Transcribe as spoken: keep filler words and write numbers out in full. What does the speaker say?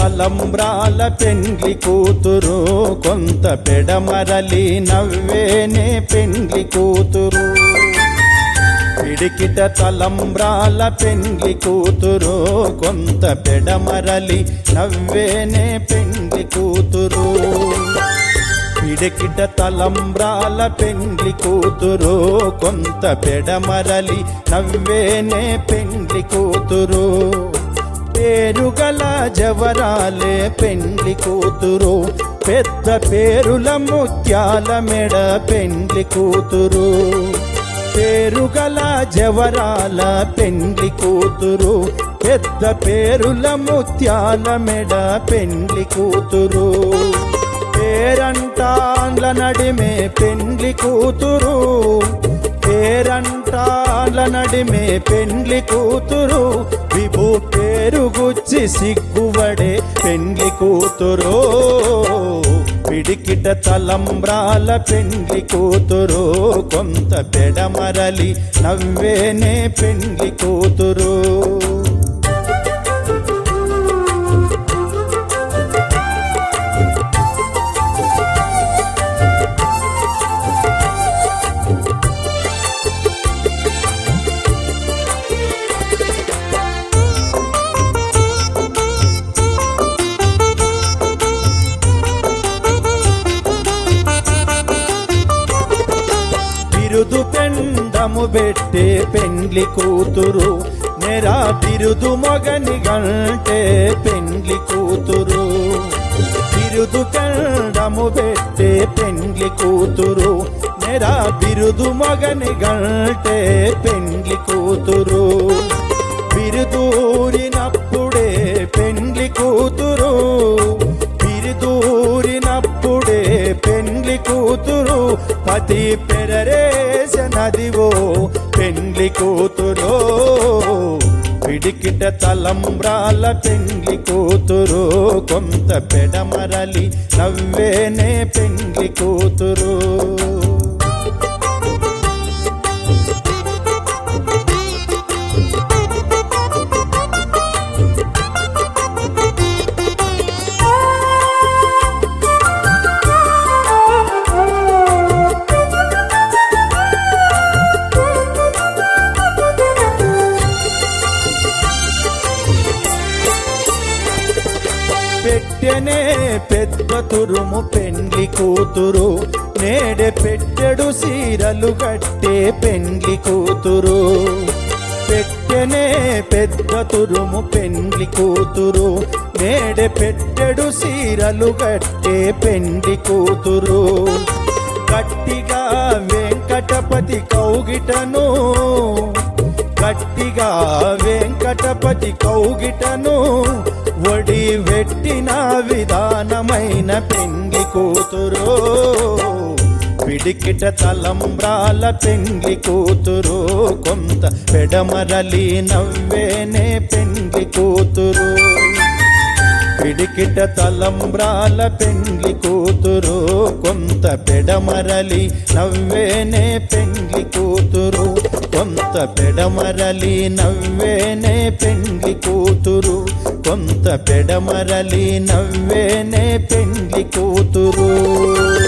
తలంబ్రాల పెండ్లి కూతురు కొంత పెడమరలి నవ్వేనే పెండ్లి కూతురు పిడికిట తలంబ్రాల పెండ్లి కూతురు కొంత పెడమరలి నవ్వేనే పెండ్లి కూతురు పిడికిట తలంబ్రాల పెండ్లి కూతురు కొంత పెడమరలి నవ్వేనే పెండ్లి కూతురు పేరుగల జవరాలే పెండ్లి కూతురు పెద్ద పేరుల ముత్యాల మెడ పెండ్లి కూతురు పేరుగల జవరాల పెండ్లి కూతురు పెద్ద పేరుల ముత్యాల మెడ పెండ్లి కూతురు పేరంటాన్ల నడిమే పెండ్లి కూతురు పేరంటాల నడిమే పెండ్లి కూతురు విభు పేరుగుచ్చి సిగ్గువడే పెండ్లి కూతురు పిడికిట తలంబ్రాల పెండ్లి కూతురు కొంత పెడమరలి నవ్వేనే పెండ్లి కూతురు బిరుదు పెండము పెట్టే పెండ్లి కూతురు నెరా బిరుదు మొగని గంటే పెండ్లి కూతురు బిరుదు పెండము పెట్టే పెండ్లి కూతురు నెరా బిరుదు మొగని గంటే పెండ్లి కూతురు బిరుదూరినప్పుడే పెండ్లి కూతురు బిరుదూరినప్పుడే పెండ్లి కూతురు పతి పెరరేసనదివో పెండ్లి కూతురు పిడికిట తలంబ్రాల పెండ్లి కూతురు కొంత పెడమరలి నవ్వేనే పెండ్లి కూతురు పెట్టెనే పెద్ద తురుము పెండ్లి కూతురు నేడే పెట్టెడు సీరలు కట్టే పెండ్లి కూతురు పెట్టెనే పెద్ద తురుము పెండ్లి కూతురు నేడే పెట్టెడు సీరలు కట్టే పెండ్లి కూతురు గట్టిగా వెంకటపతి కౌగిటను గట్టిగా వెంకటపతి కౌగిటను వడి వెట్టిన విధానమైన పెండ్లి కూతురు పిడికిట తలంబ్రాల పెండ్లి కూతురు కొంత పెడమరలి నవ్వేనే పెండ్లి కూతురు పిడికిట తలంబ్రాల పెండ్లి కూతురు కొంత పెడమరలి నవ్వేనే పెండ్లి కూతురు కొంత పెడమరలి నవ్వేనే పెండ్లి కూతురు కొంత పెడమరలి నవ్వేనే పెండ్లి కూతురు